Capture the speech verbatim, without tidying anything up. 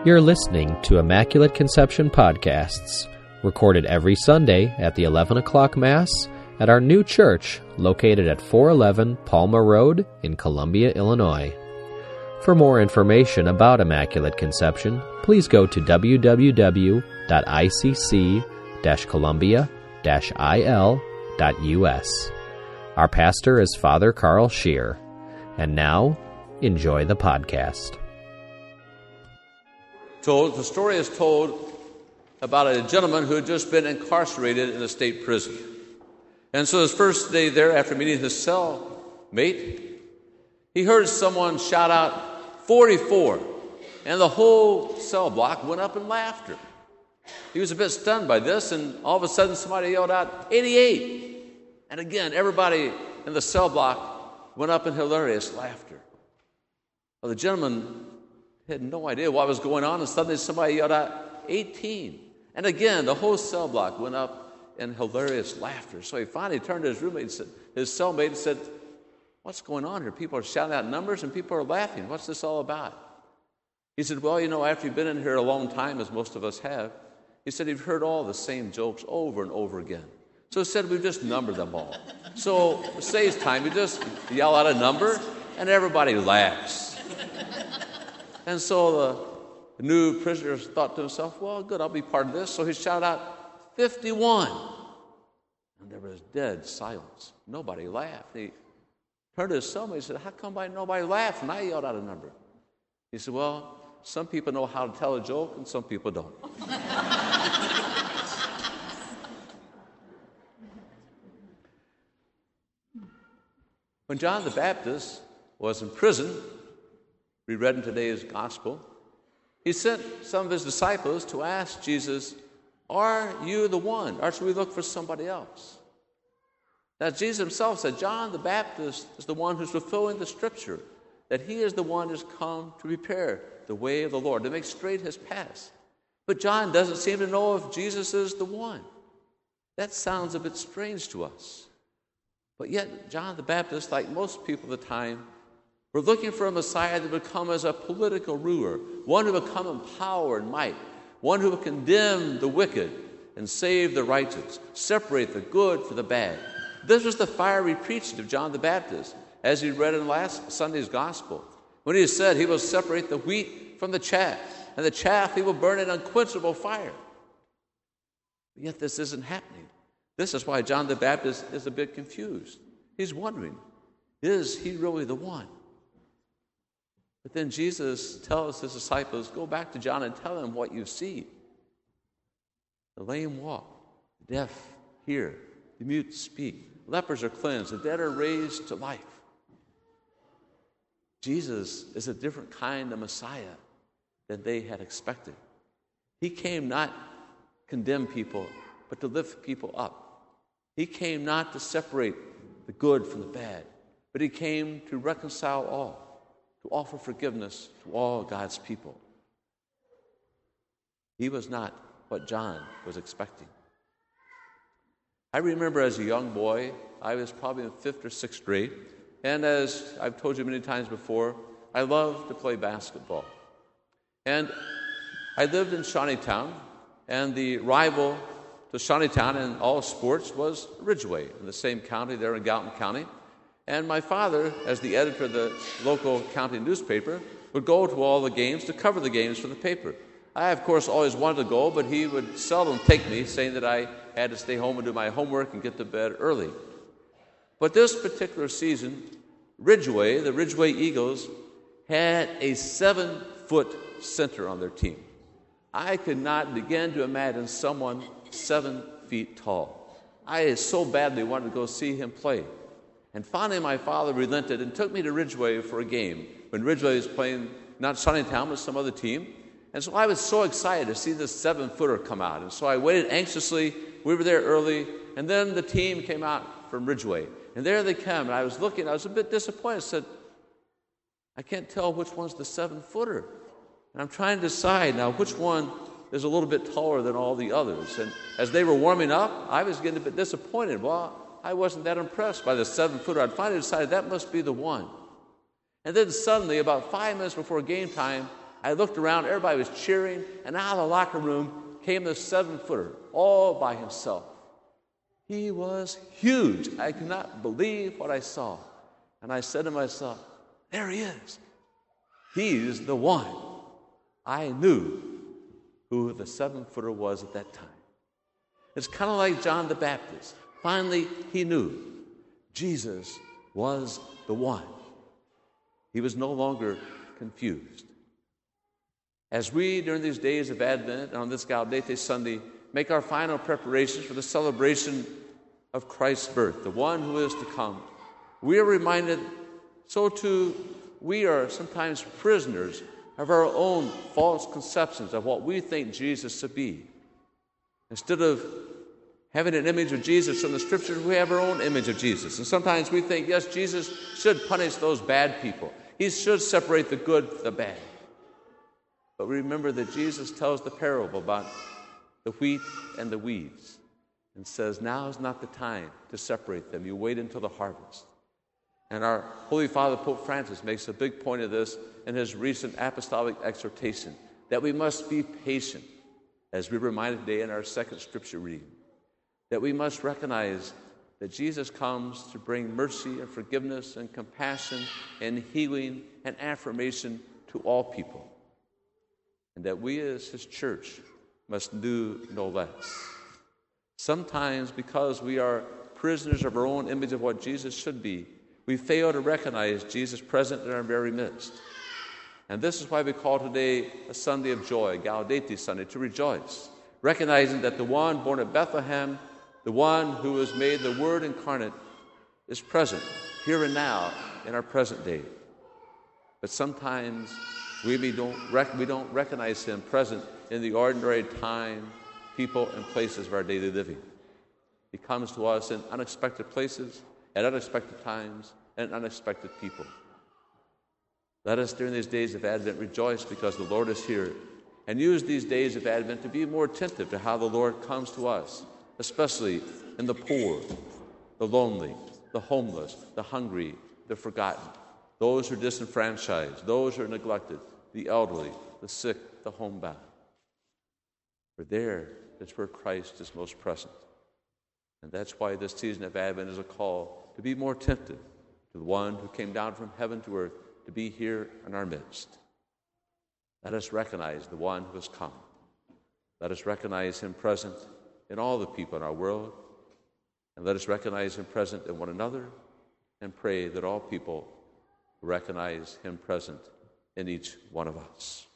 You're listening to Immaculate Conception Podcasts, recorded every Sunday at the eleven o'clock Mass at our new church located at four eleven Palma Road in Columbia, Illinois. For more information about Immaculate Conception, please go to w w w dot i c c dash columbia dash i l dot u s. Our pastor is Father Carl Scheer. And now, enjoy the podcast. Told, the story is told about a gentleman who had just been incarcerated in a state prison. And so his first day there, after meeting his cellmate, he heard someone shout out, forty-four, and the whole cell block went up in laughter. He was a bit stunned by this, and all of a sudden somebody yelled out, eighty-eight. And again, everybody in the cell block went up in hilarious laughter. Well, the gentleman had no idea what was going on, and suddenly somebody yelled out, eighteen. And again, the whole cell block went up in hilarious laughter. So he finally turned to his roommate, and said, his cellmate, and said, what's going on here? People are shouting out numbers, and people are laughing. What's this all about? He said, well, you know, after you've been in here a long time, as most of us have, he said, you've heard all the same jokes over and over again. So he said, we've just numbered them all. So it saves time. You just yell out a number, and everybody laughs. And so the new prisoner thought to himself, well, good, I'll be part of this. So he shouted out, fifty-one. And there was dead silence. Nobody laughed. He turned to his cellmate and said, how come I, nobody laughed when I yelled out a number? He said, well, some people know how to tell a joke and some people don't. When John the Baptist was in prison, we read in today's gospel, he sent some of his disciples to ask Jesus, are you the one, or should we look for somebody else? Now Jesus himself said, John the Baptist is the one who's fulfilling the scripture, that he is the one who's come to prepare the way of the Lord, to make straight his path. But John doesn't seem to know if Jesus is the one. That sounds a bit strange to us. But yet, John the Baptist, like most people at the time, were looking for a Messiah that would come as a political ruler, one who would come in power and might, one who would condemn the wicked and save the righteous, separate the good from the bad. This was the fiery preaching of John the Baptist, as he read in last Sunday's gospel, when he said he will separate the wheat from the chaff, and the chaff he will burn in unquenchable fire. But yet this isn't happening. This is why John the Baptist is a bit confused. He's wondering, is he really the one? But then Jesus tells his disciples, go back to John and tell him what you see. The lame walk, the deaf hear, the mute speak, lepers are cleansed, the dead are raised to life. Jesus is a different kind of Messiah than they had expected. He came not to condemn people, but to lift people up. He came not to separate the good from the bad, but he came to reconcile all, to offer forgiveness to all God's people. He was not what John was expecting. I remember as a young boy, I was probably in fifth or sixth grade, and as I've told you many times before, I loved to play basketball. And I lived in Shawneetown, and the rival to Shawneetown in all sports was Ridgeway, in the same county there in Gallatin County. And my father, as the editor of the local county newspaper, would go to all the games to cover the games for the paper. I, of course, always wanted to go, but he would seldom take me, saying that I had to stay home and do my homework and get to bed early. But this particular season, Ridgeway, the Ridgeway Eagles, had a seven-foot center on their team. I could not begin to imagine someone seven feet tall. I so badly wanted to go see him play. And finally my father relented and took me to Ridgeway for a game when Ridgeway was playing not Shawneetown but some other team. And so I was so excited to see this seven-footer come out. And so I waited anxiously. We were there early. And then the team came out from Ridgeway. And there they come. And I was looking. I was a bit disappointed. I said, I can't tell which one's the seven-footer. And I'm trying to decide now which one is a little bit taller than all the others. And as they were warming up, I was getting a bit disappointed. Well, I wasn't that impressed by the seven-footer. I'd finally decided that must be the one. And then suddenly, about five minutes before game time, I looked around, everybody was cheering, and out of the locker room came the seven-footer, all by himself. He was huge. I could not believe what I saw. And I said to myself, there he is. He's the one. I knew who the seven-footer was at that time. It's kind of like John the Baptist. Finally, he knew Jesus was the one. He was no longer confused. As we, during these days of Advent, on this Gaudete Sunday, make our final preparations for the celebration of Christ's birth, the one who is to come, we are reminded, so too, we are sometimes prisoners of our own false conceptions of what we think Jesus to be. Instead of having an image of Jesus from the Scriptures, we have our own image of Jesus. And sometimes we think, yes, Jesus should punish those bad people. He should separate the good from the bad. But remember that Jesus tells the parable about the wheat and the weeds and says, now is not the time to separate them. You wait until the harvest. And our Holy Father, Pope Francis, makes a big point of this in his recent apostolic exhortation, that we must be patient, as we reminded today in our second scripture reading, that we must recognize that Jesus comes to bring mercy and forgiveness and compassion and healing and affirmation to all people, and that we as his church must do no less. Sometimes, because we are prisoners of our own image of what Jesus should be, we fail to recognize Jesus present in our very midst. And this is why we call today a Sunday of joy, Gaudete Sunday, to rejoice, recognizing that the one born at Bethlehem, the one who was made the Word incarnate, is present here and now in our present day. But sometimes we, we, don't, rec- we don't recognize him present in the ordinary time, people, and places of our daily living. He comes to us in unexpected places, at unexpected times, and unexpected people. Let us, during these days of Advent, rejoice because the Lord is here, and use these days of Advent to be more attentive to how the Lord comes to us, especially in the poor, the lonely, the homeless, the hungry, the forgotten, those who are disenfranchised, those who are neglected, the elderly, the sick, the homebound. For there is where Christ is most present. And that's why this season of Advent is a call to be more attentive to the one who came down from heaven to earth to be here in our midst. Let us recognize the one who has come. Let us recognize him present in all the people in our world, and let us recognize him present in one another, and pray that all people recognize him present in each one of us.